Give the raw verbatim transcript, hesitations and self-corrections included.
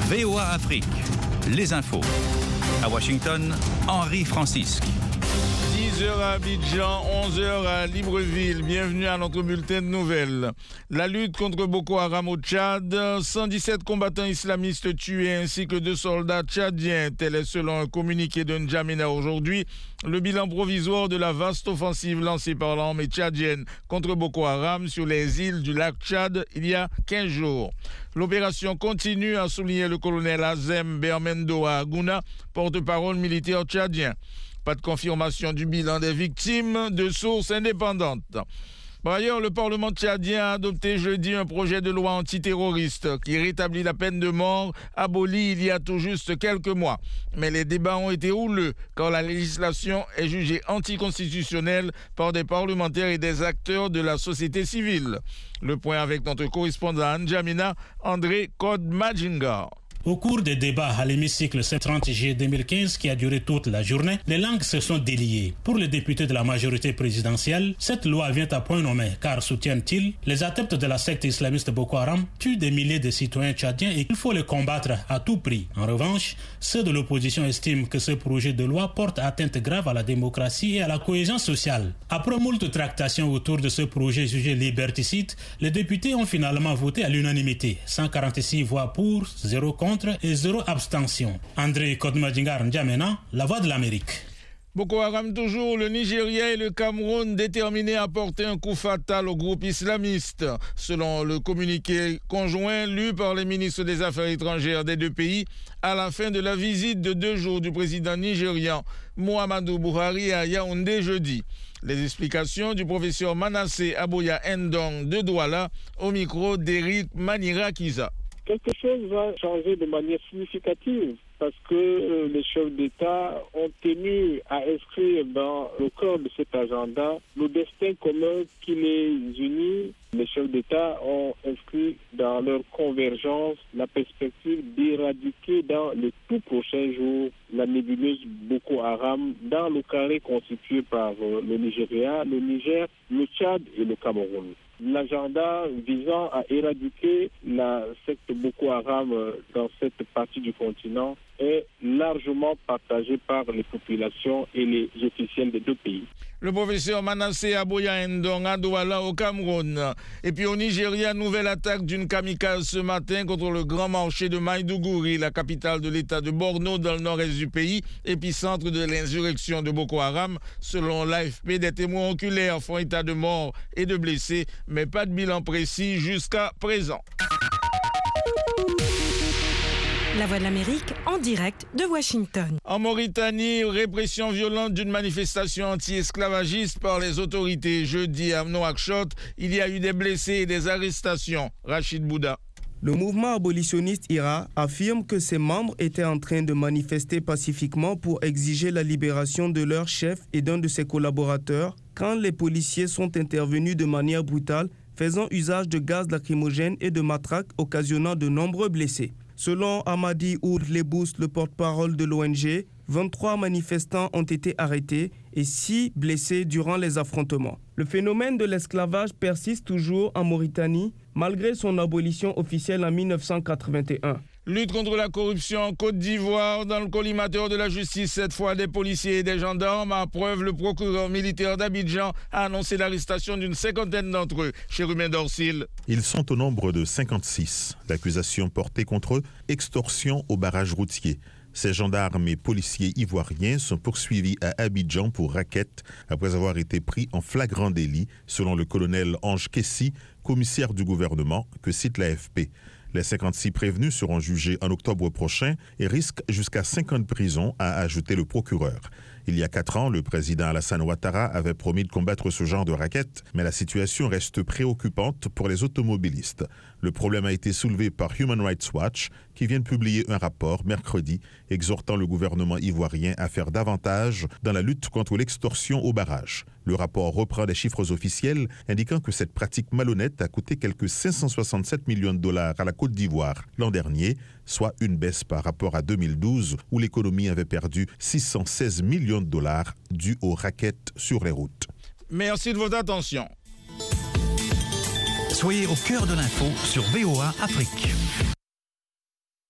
V O A Afrique, les infos. À Washington, Henri Francisque. dix heures à Abidjan, onze heures à Libreville. Bienvenue à notre bulletin de nouvelles. La lutte contre Boko Haram au Tchad, cent dix-sept combattants islamistes tués ainsi que deux soldats tchadiens. Tel est selon un communiqué de N'Djamena aujourd'hui le bilan provisoire de la vaste offensive lancée par l'armée tchadienne contre Boko Haram sur les îles du lac Tchad il y a quinze jours. L'opération continue, a souligné le colonel Azem Bermendo Aguna, porte-parole militaire tchadien. Pas de confirmation du bilan des victimes de sources indépendantes. Par ailleurs, le Parlement tchadien a adopté jeudi un projet de loi antiterroriste qui rétablit la peine de mort abolie il y a tout juste quelques mois. Mais les débats ont été houleux car la législation est jugée anticonstitutionnelle par des parlementaires et des acteurs de la société civile. Le point avec notre correspondant à N'Djamena, André Kodmadjingar. Au cours des débats à l'hémicycle ce trente juillet deux mille quinze qui a duré toute la journée, les langues se sont déliées. Pour les députés de la majorité présidentielle, cette loi vient à point nommé car, soutiennent-ils, les adeptes de la secte islamiste Boko Haram tuent des milliers de citoyens tchadiens et qu'il faut les combattre à tout prix. En revanche, ceux de l'opposition estiment que ce projet de loi porte atteinte grave à la démocratie et à la cohésion sociale. Après moult tractations autour de ce projet jugé liberticide, les députés ont finalement voté à l'unanimité, cent quarante-six voix pour, zéro contre et zéro abstention. André Kodmadjingar, N'Djamena, La Voix de l'Amérique. Boko Haram toujours, le Nigeria et le Cameroun déterminés à porter un coup fatal au groupe islamiste. Selon le communiqué conjoint lu par les ministres des Affaires étrangères des deux pays, à la fin de la visite de deux jours du président nigérian Muhammadu Buhari à Yaoundé jeudi. Les explications du professeur Manasseh Aboya Ndong de Douala au micro d'Eric Manirakiza. Quelque chose va changer de manière significative parce que euh, les chefs d'État ont tenu à inscrire dans le cœur de cet agenda le destin commun qui les unit. Les chefs d'État ont inscrit dans leur convergence la perspective d'éradiquer dans les tout prochains jours la nébuleuse Boko Haram dans le carré constitué par euh, le Nigeria, le Niger, le Tchad et le Cameroun. L'agenda visant à éradiquer la secte Boko Haram dans cette partie du continent est largement partagé par les populations et les officiels des deux pays. Le professeur Manasseh Aboya Ndong à Douala au Cameroun. Et puis au Nigeria, nouvelle attaque d'une kamikaze ce matin contre le grand marché de Maïdougouri, la capitale de l'état de Borno dans le nord-est du pays, épicentre de l'insurrection de Boko Haram. Selon l'A F P, des témoins oculaires font état de morts et de blessés, mais pas de bilan précis jusqu'à présent. La Voix de l'Amérique en direct de Washington. En Mauritanie, répression violente d'une manifestation anti-esclavagiste par les autorités. Jeudi à Nouakchott, il y a eu des blessés et des arrestations. Rachid Bouda. Le mouvement abolitionniste I R A affirme que ses membres étaient en train de manifester pacifiquement pour exiger la libération de leur chef et d'un de ses collaborateurs quand les policiers sont intervenus de manière brutale, faisant usage de gaz lacrymogène et de matraques, occasionnant de nombreux blessés. Selon Amadi Oud Lebous, le porte-parole de l'O N G, vingt-trois manifestants ont été arrêtés et six blessés durant les affrontements. Le phénomène de l'esclavage persiste toujours en Mauritanie, malgré son abolition officielle en mille neuf cent quatre-vingt-un. Lutte contre la corruption en Côte d'Ivoire. Dans le collimateur de la justice, cette fois des policiers et des gendarmes. À preuve, le procureur militaire d'Abidjan a annoncé l'arrestation d'une cinquantaine d'entre eux. Chérumin Dorsil. Ils sont au nombre de cinquante-six. L'accusation portée contre eux, extorsion au barrage routier. Ces gendarmes et policiers ivoiriens sont poursuivis à Abidjan pour racket après avoir été pris en flagrant délit, selon le colonel Ange Kessi, commissaire du gouvernement, que cite l'A F P. Les cinquante-six prévenus seront jugés en octobre prochain et risquent jusqu'à cinq ans de prison, a ajouté le procureur. Il y a quatre ans, le président Alassane Ouattara avait promis de combattre ce genre de racket, mais la situation reste préoccupante pour les automobilistes. Le problème a été soulevé par Human Rights Watch, qui vient de publier un rapport mercredi exhortant le gouvernement ivoirien à faire davantage dans la lutte contre l'extorsion au barrage. Le rapport reprend des chiffres officiels indiquant que cette pratique malhonnête a coûté quelques cinq cent soixante-sept millions de dollars à la Côte d'Ivoire l'an dernier, soit une baisse par rapport à deux mille douze où l'économie avait perdu six cent seize millions de dollars dus aux rackets sur les routes. Merci de votre attention. Soyez au cœur de l'info sur V O A Afrique.